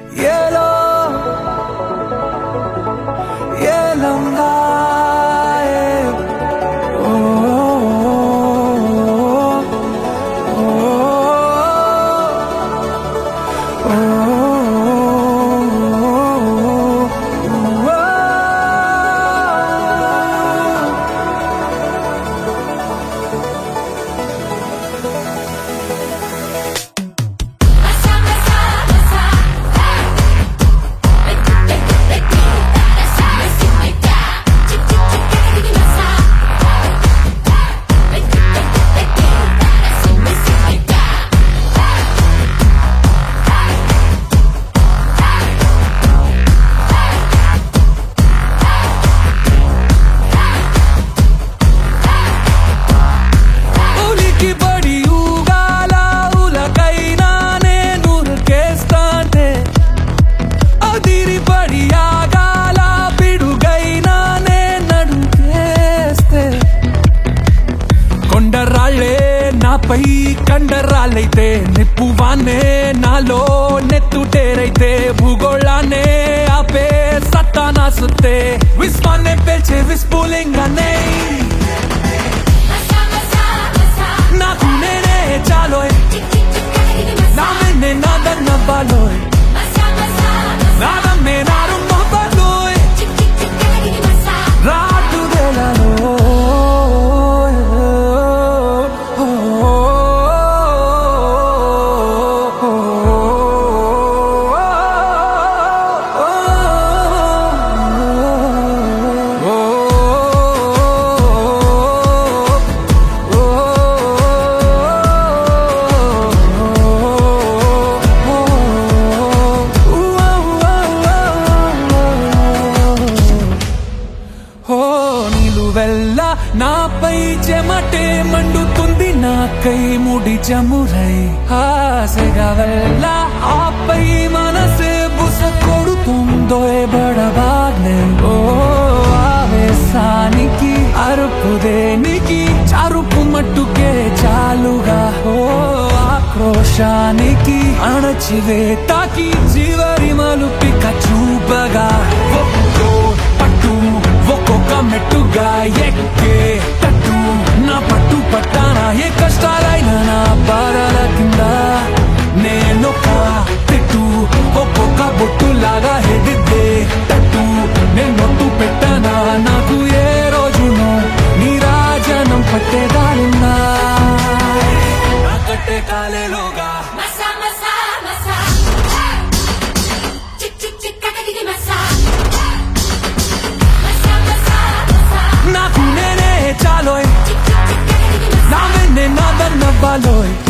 Yelo, yelanga, oh, oh, oh, oh. పై కండరాలైతే నిప్పువానే నాలో నెత్తుటేరైతే భూగోళాన్నే ఆపే సత్తానా సుత్తే విశ్వాన్నే పేల్చే విస్ఫులింగానే నాకు నేనే చాలోయ్ నామే నాదన్నవ్వాలోయ్ నాదమ్మే నారు మొబలోయ్ రాటుదేలలో నాపై చెమటే మండుతుంది నాకై ముడి చమురై ఆశగా వెళ్ళ ఆపై మనసే బుస కొడుతుందో బడబాగ్నే ఓ ఆవేశానికి అరుపు దేనికి చరుపు మట్టుకే చాలుగా ఓ ఆక్రోశానికి అణచివేతాకి చివరి మలుపిక చూపగా ఒక్కో పట్టు ఒక్కొక్క మెట్టుగా ఎక్కే తట్టు నా పట్టు పట్టానా ఏ కష్టాలైనా నా బాధల కింద నేనొక తిట్టు ఒక్కొక్క బొట్టులాగా ఎదిద్దే తట్టు నేనొట్టు పెట్టనా నాకు ఏ రోజునో నీరాజనం పట్టేదానిన్నా నా కట్టే కాలేలోగా నాకు నేనే చాలోయ్ నామే నాదన్నవ్వాలోయ్